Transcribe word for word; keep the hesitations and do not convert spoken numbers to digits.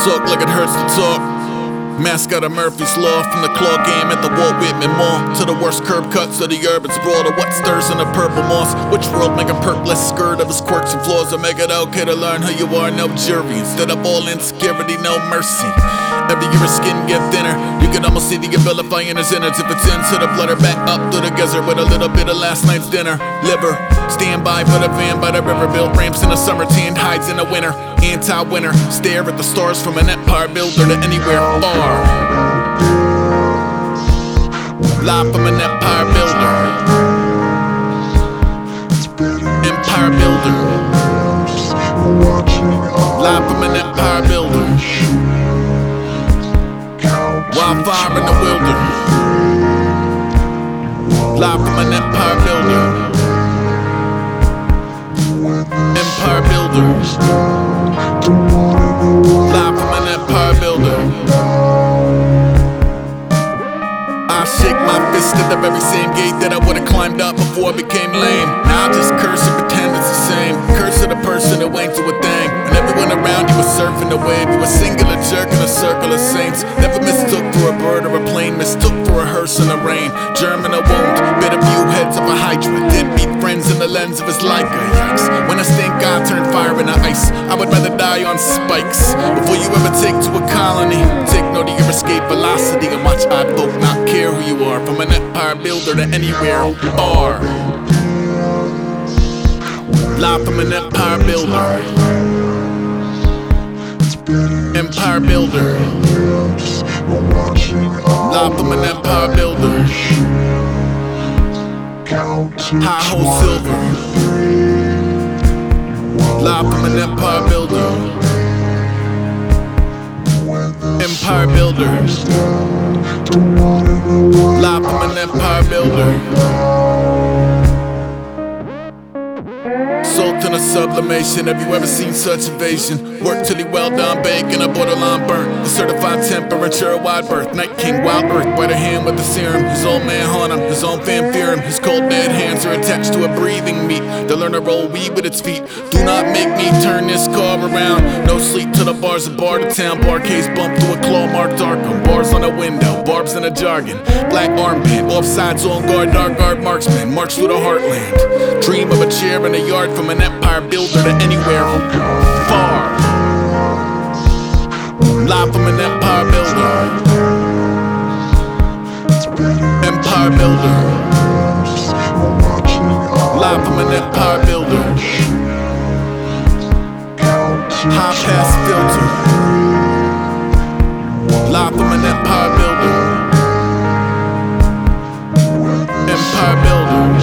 Talk like it hurts to talk. Mascot of Murphy's Law, from the claw game at the Walt Whitman Mall to the worst curb cuts of the urban sprawl, to what stirs in the purple moss. Which world make a perkless skirt of his quirks and flaws, or make it okay to learn who you are? No jury, instead of all insecurity, no mercy. Every year a skin get thinner. You can almost see the vilifying his innards. If it's into the blood or back up through the gizzard with a little bit of last night's dinner. Liver, stand by for the van by the river. Build ramps in the summer, tanned hides in the winter. Anti-winner, stare at the stars from an empire builder to anywhere far. Live from an empire builder. Empire builder. Live from an empire builder. Wildfire in the wilder. Live from an empire builder. Empire builder. Live from an empire builder. I shake my fist at the very same gate that I would've climbed up before I became lame. Now I just curse and pretend it's the same. Curse of the person who ain't to a thing. And everyone around you was surfing the wave. You a singular jerk in a circle of saints. Never mistook for a bird or a plane. Mistook for a hearse in the rain. Germ in a wound, bit a few heads of a hydra. Did beat friends in the lens of his Leica. Yikes. When I stink, I turn fire into ice. I would rather die on spikes before you ever take to a colony. Take note of your escape velocity and watch I vote, not care who you are. From an empire builder to anywhere are. Live from an empire builder. Empire builder. Live from an empire builder. High hole silver. Live from an empire builder. Empire builder. Live from an empire builder. Sultan of sublimation, have you ever seen such evasion? Work till he well done, bacon, a borderline burnt. The certified temperature, a wide berth. Night king, wild earth, white hand with the serum. His old man haunt him, his own fam fear him. His cold dead hands are attached to a breathing meat. They'll learn to roll weed with its feet. Do not make me turn this car around. No sleep till the bars of bar to town. Bar case bump to a claw marked Arkham. Bars on a window, barbs in a jargon. Black armband, offsides on guard, dark guard marksman. March through the heartland. Dream of a chair in a yard from an empire builder to anywhere far. Live from an empire builder. Empire builder. Live from an empire builder. High pass filter. Live from an empire builder. Empire builder.